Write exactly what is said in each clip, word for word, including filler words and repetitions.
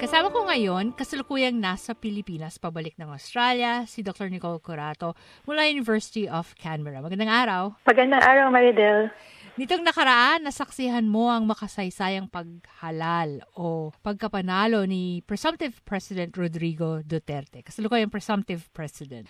Kasama ko ngayon, kasalukuyang nasa Pilipinas, pabalik ng Australia, si Doctor Nicole Curato mula University of Canberra. Magandang araw. Magandang araw, Maridel. Nitong nakaraan, nasaksihan mo ang makasaysayang paghalal o pagkapanalo ni Presumptive President Rodrigo Duterte. Kasalukuyang Presumptive President.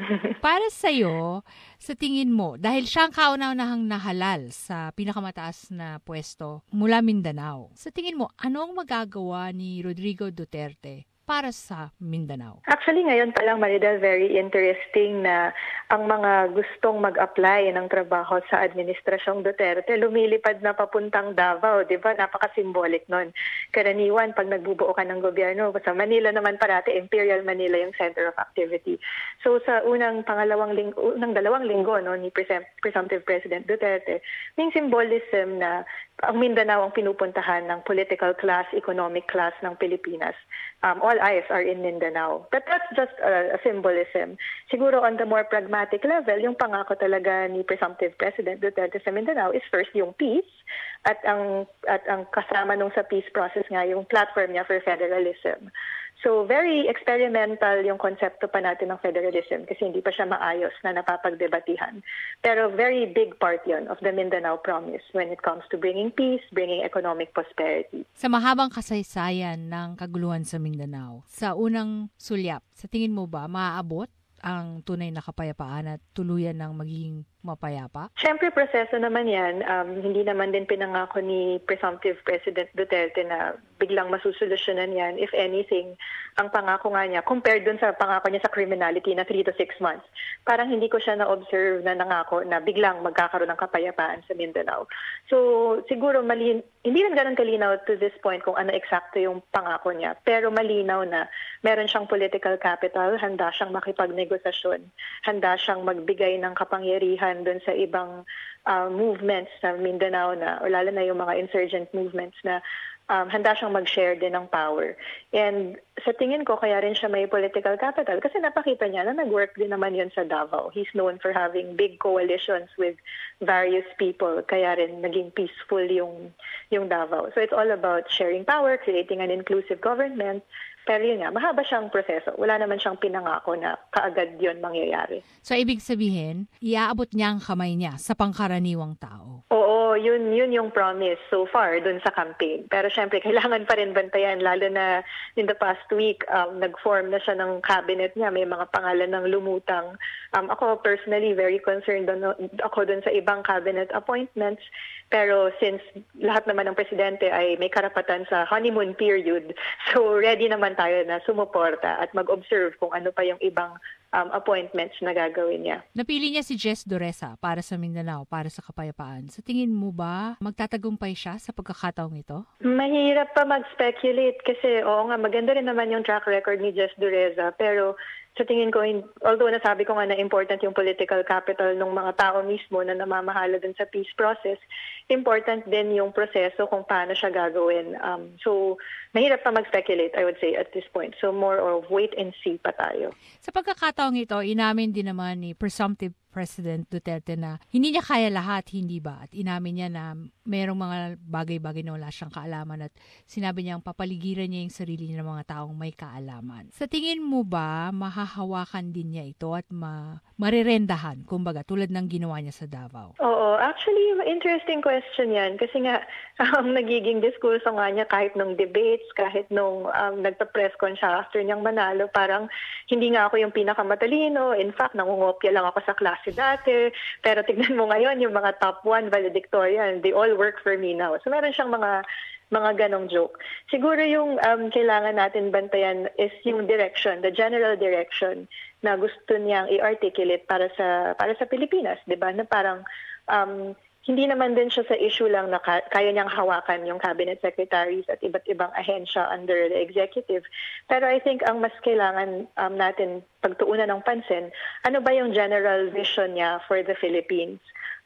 Para sa'yo, sa tingin mo, dahil siya ang kauna-unahang nahalal sa pinakamataas na pwesto mula Mindanao, sa tingin mo, anong magagawa ni Rodrigo Duterte para sa Mindanao? Actually, ngayon pa lang, Maridel, very interesting na ang mga gustong mag-apply ng trabaho sa Administrasyong Duterte, lumilipad na papuntang Davao, di ba? Napaka-symbolic nun. Karaniwan, pag nagbubuo ka ng gobyerno, sa Manila naman parati, Imperial Manila yung center of activity. So sa unang pangalawang linggo, unang dalawang linggo no, ni Presumptive President Duterte, may symbolism na ang Mindanao ang pinupuntahan ng political class, economic class ng Pilipinas. Um, all eyes are in Mindanao. But that's just a, a symbolism. Siguro on the more pragmatic level, yung pangako talaga ni Presumptive President Duterte sa Mindanao is first yung peace at ang at ang kasama nung sa peace process nga yung platform niya for federalism. So very experimental yung konsepto pa natin ng federalism kasi hindi pa siya maayos na napapagdebatihan. Pero very big part yun of the Mindanao Promise when it comes to bringing peace, bringing economic prosperity. Sa mahabang kasaysayan ng kaguluhan sa Mindanao, sa unang sulyap, sa tingin mo ba maaabot ang tunay na kapayapaan at tuluyan ng magiging mapayapa? Siyempre, proseso naman yan. Um, hindi naman din pinangako ni Presumptive President Duterte na biglang masusolusyonan yan. If anything, ang pangako nga niya, compared dun sa pangako niya sa criminality na three to six months, parang hindi ko siya na-observe na nangako na biglang magkakaroon ng kapayapaan sa Mindanao. So, siguro, mali, hindi rin ganun kalinaw to this point kung ano eksakto yung pangako niya. Pero malinaw na meron siyang political capital, handa siyang makipagnegosasyon, handa siyang magbigay ng kapangyarihan doon sa ibang uh, movements sa Mindanao na, o lalo na yung mga insurgent movements na um, handa siyang mag-share din ng power. And sa tingin ko, kaya rin siya may political capital kasi napakita niya na nag-work din naman yun sa Davao. He's known for having big coalitions with various people, kaya rin naging peaceful yung, yung Davao. So it's all about sharing power, creating an inclusive government. Pero yun nga, mahaba siyang proseso. Wala naman siyang pinangako na kaagad yun mangyayari. So, ibig sabihin, iaabot niya ang kamay niya sa pangkaraniwang tao. Oo, yun, yun yung promise so far dun sa campaign. Pero syempre, kailangan pa rin bantayan, lalo na in the past week, um, nag-form na siya ng cabinet niya. May mga pangalan ng lumutang. Um, ako personally, very concerned dun, ako dun sa ibang cabinet appointments. Pero since lahat naman ng presidente ay may karapatan sa honeymoon period, so ready naman tayo na sumuporta at mag-observe kung ano pa yung ibang um, appointments na gagawin niya. Napili niya si Jess Dureza para sa Mindanao, para sa kapayapaan. Sa tingin mo ba magtatagumpay siya sa pagkakataong ito? Mahirap pa mag-speculate kasi oo nga, maganda rin naman yung track record ni Jess Dureza, pero sa tingin ko, although nasabi ko nga na important yung political capital ng mga tao mismo na namamahala dun sa peace process, important din yung proseso kung paano siya gagawin. Um, so, mahirap pa mag-speculate, I would say, at this point. So, more of wait and see pa tayo. Sa pagkakataong ito, inamin din naman ni Presumptive President Duterte na hindi niya kaya lahat, hindi ba? At inamin niya na mayroong mga bagay-bagay na wala siyang kaalaman at sinabi niyang papaligiran niya yung sarili niya ng mga taong may kaalaman. Sa tingin mo ba, mahahawakan din niya ito at ma marirendahan, kumbaga, tulad ng ginawa niya sa Davao? Oo, actually, interesting question yan. Kasi nga, ang um, nagiging diskurso nga niya kahit nung debates, kahit nung um, nagpa-press con siya after niyang manalo, parang hindi nga ako yung pinakamatalino. In fact, nangungopia lang ako sa klase dati. Pero tignan mo ngayon, yung mga top one valedictorian, they all work for me now. So meron siyang mga mga ganong joke. Siguro yung um, kailangan natin bantayan is yung direction, the general direction na gusto niyang i-articulate para sa para sa Pilipinas, 'di ba? Na parang um, hindi naman din siya sa issue lang na kaya niyang hawakan yung cabinet secretaries at iba't ibang ahensya under the executive. Pero I think ang mas kailangan um, natin pagtuunan ng pansin, ano ba yung general vision niya for the Philippines?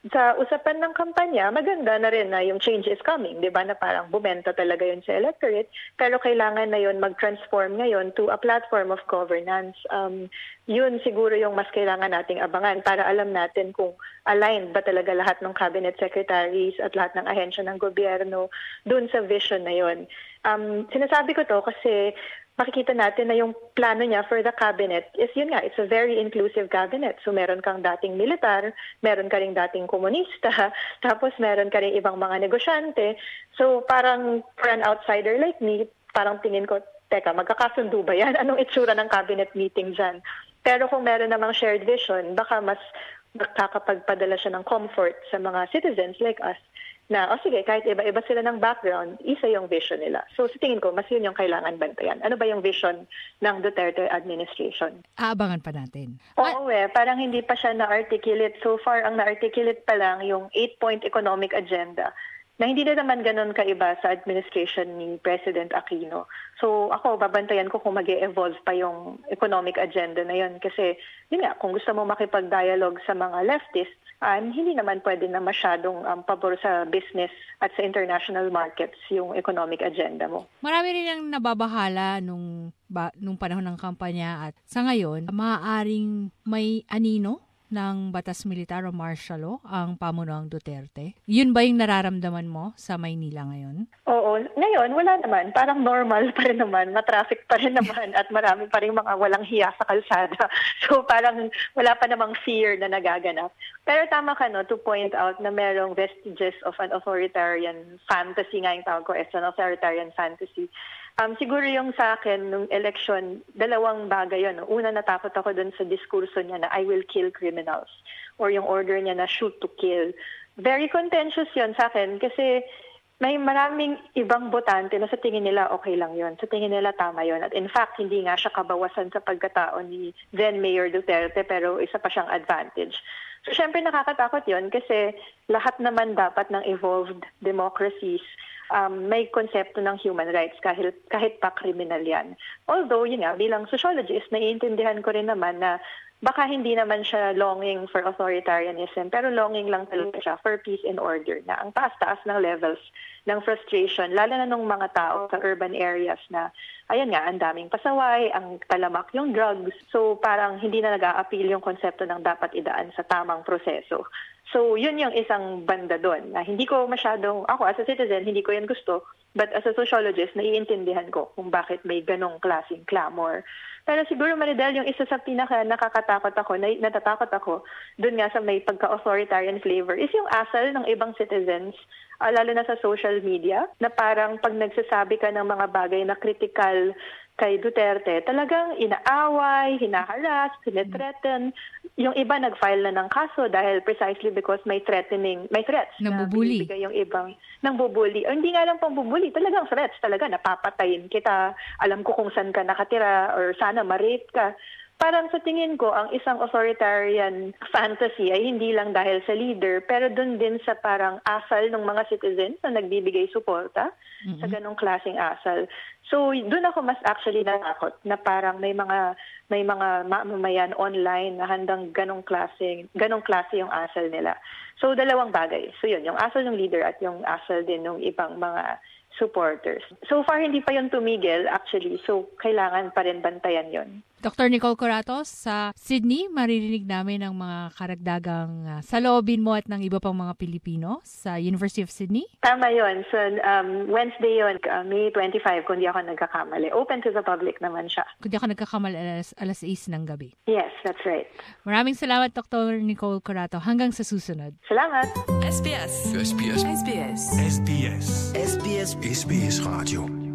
sa usapan ng kampanya, maganda na rin na yung change is coming, di ba, na parang bumenta talaga yun sa electorate, pero kailangan na yun mag-transform ngayon to a platform of governance. Um, yun siguro yung mas kailangan nating abangan para alam natin kung aligned ba talaga lahat ng cabinet secretaries at lahat ng ahensya ng gobyerno dun sa vision na yun. Um, sinasabi ko to kasi makikita natin na yung plano niya for the cabinet is yun nga, it's a very inclusive cabinet. So meron kang dating militar, meron ka ring dating komunista, tapos meron ka ring ibang mga negosyante. So parang for an outsider like me, parang tingin ko, teka, magkakasundo ba yan? Anong itsura ng cabinet meeting dyan? Pero kung meron namang shared vision, baka mas makakapagpadala siya ng comfort sa mga citizens like us na, o oh, sige, kahit iba-iba sila ng background, isa yung vision nila. So sa tingin ko, mas yun yung kailangan bantayan. Ano ba yung vision ng Duterte administration? Aabangan pa natin. Oo eh, parang hindi pa siya na-articulate. So far, ang na-articulate pa lang yung eight-point economic agenda na hindi na naman ganun kaiba sa administration ni President Aquino. So ako, babantayan ko kung mag-e-evolve pa yung economic agenda na yun. Kasi yun nga, kung gusto mo makipag-dialogue sa mga leftists, Um, hindi naman pwede na masyadong um, pabor sa business at sa international markets yung economic agenda mo. Marami rin ang nababahala nung, ba, nung panahon ng kampanya at sa ngayon, maaaring may anino ng batas militar o martial law ang pamunuang Duterte. Yun ba yung nararamdaman mo sa Maynila ngayon? Oo. Ngayon, wala naman. Parang normal pa rin naman. Matraffic pa rin naman at marami pa rin mga walang hiya sa kalsada. So parang wala pa namang fear na nagaganap. Pero tama ka, no, to point out na merong vestiges of an authoritarian fantasy nga yung tawag ko, it's an authoritarian fantasy. Um, siguro yung sa akin, nung election, dalawang bagay yun. No? Una, natakot ako dun sa diskurso niya na I will kill criminals or yung order niya na shoot to kill. Very contentious yun sa akin kasi may maraming ibang botante na sa tingin nila okay lang yun. Sa tingin nila tama yun. At in fact, hindi nga siya kabawasan sa pagkatao ni then Mayor Duterte pero isa pa siyang advantage. So syempre nakakatakot yun kasi lahat naman dapat ng evolved democracies Um, may konsepto ng human rights kahit, kahit pa kriminal yan. Although, yun nga, bilang sociologist, naiintindihan ko rin naman na baka hindi naman siya longing for authoritarianism, pero longing lang talaga siya for peace and order na ang taas-taas ng levels ng frustration, lalo na nung mga tao sa urban areas na, ayan nga, ang daming pasaway, ang talamak yung drugs. So parang hindi na nag-a-appeal yung konsepto ng dapat idaan sa tamang proseso. So, yun yung isang banda doon na hindi ko masyadong, ako as a citizen, hindi ko yan gusto. But as a sociologist, naiintindihan ko kung bakit may ganong klaseng clamor. Pero siguro, Maridel, yung isa sa pinaka nakakatakot ako, na, natatakot ako, doon nga sa may pagka-authoritarian flavor, is yung asal ng ibang citizens, uh, lalo na sa social media, na parang pag nagsasabi ka ng mga bagay na critical kay Duterte, talagang inaaway, hinaharas, sinethreaten. Yung iba nag-file na ng kaso dahil precisely because may threatening, may threats. Nambubuli. Na yung ibang nambubuli. O hindi nga lang pambubuli, talagang threats. Talaga, napapatayin kita. Alam ko kung saan ka nakatira or sana ma-rape ka. Parang sa tingin ko, ang isang authoritarian fantasy ay hindi lang dahil sa leader, pero dun din sa parang asal ng mga citizens na nagbibigay suporta mm-hmm. sa ganong klaseng asal. So, dun ako mas actually natakot na parang may mga may mga mamamayan online na handang ganong klase, ganong klase yung asal nila. So, dalawang bagay. So, yun, yung asal ng leader at yung asal din ng ibang mga supporters. So far, hindi pa yun tumigil actually. So, kailangan pa rin bantayan yun. Doctor Nicole Coratos, sa Sydney, maririnig namin ang mga karagdagang uh, saloobin mo at ng iba pang mga Pilipino sa University of Sydney? Tama yun. So, um, Wednesday yun, uh, May twenty-fifth, kung di ako nagkakamali. Open to the public naman siya. Kung di ako nagkakamali, alas, alas eight ng gabi. Yes, that's right. Maraming salamat, Doctor Nicole Corato. Hanggang sa susunod. Salamat. S B S. S B S. S B S. S B S. S B S. S B S Radio.